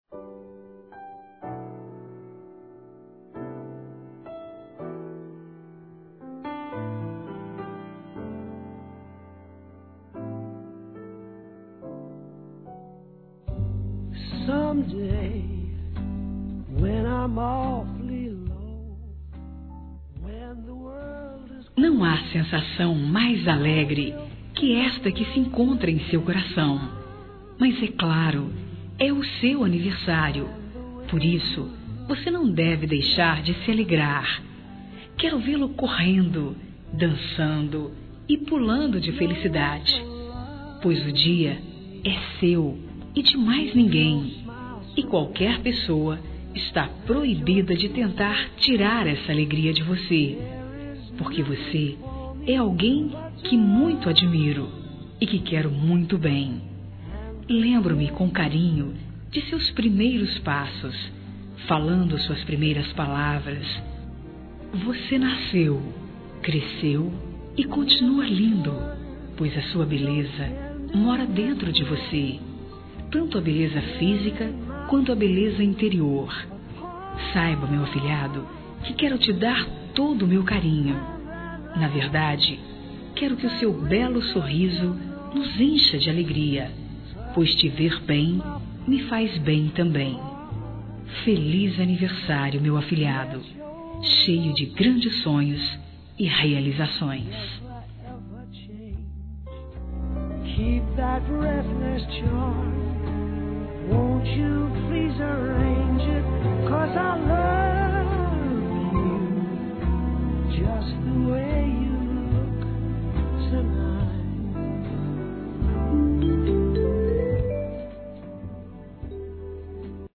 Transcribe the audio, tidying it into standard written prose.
Someday, when I'm awfully low, when the world is... Não há sensação mais alegre que esta que se encontra em seu coração. Mas é claro, é o seu aniversário. Por isso, você não deve deixar de se alegrar. Quero vê-lo correndo, dançando e pulando de felicidade. Pois o dia é seu e de mais ninguém. E qualquer pessoa está proibida de tentar tirar essa alegria de você. Porque você é alguém que muito admiro e que quero muito bem. Lembro-me com carinho de seus primeiros passos, falando suas primeiras palavras. Você nasceu, cresceu e continua lindo, pois a sua beleza mora dentro de você. Tanto a beleza física quanto a beleza interior. Saiba, meu afilhado, que quero te dar todo o meu carinho. Na verdade, quero que o seu belo sorriso nos encha de alegria, pois te ver bem me faz bem também. Feliz aniversário, meu afilhado, cheio de grandes sonhos e realizações. Keep that restless charm